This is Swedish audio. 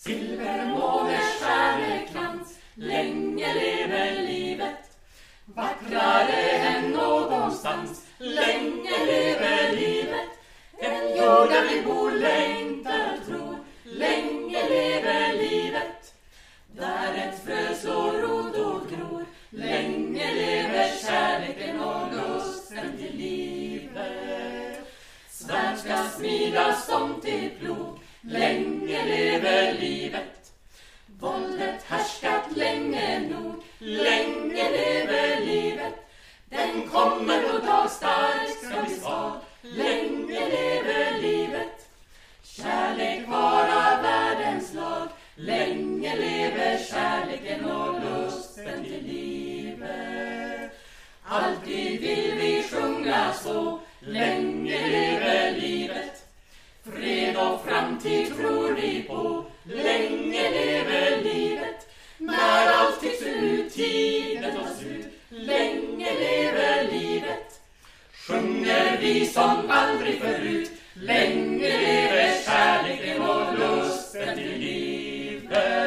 Silvermåners stjärnekrans, länge lever livet. Vackrare än någonstans, länge lever livet. Den jord där vi bor längtar och tror, länge lever livet. Där ett frö slår rot och gror, länge lever kärleken och lusten till livet. Svärd ska smidas som till plog, länge lever livet. Våldet härskat länge nog, länge lever livet. Den kommer och dag stark ska bli svag, länge lever livet. Kärlek vara världens lag, länge lever kärleken och lusten till livet. Alltid vill vi sjunga så, länge lever livet. Fred och framtid tror vi på, länge lever livet. När allt tycks ut, tiden tar slut, länge lever livet. Sjunger vi som aldrig förut, länge lever kärleken och lusten till livet.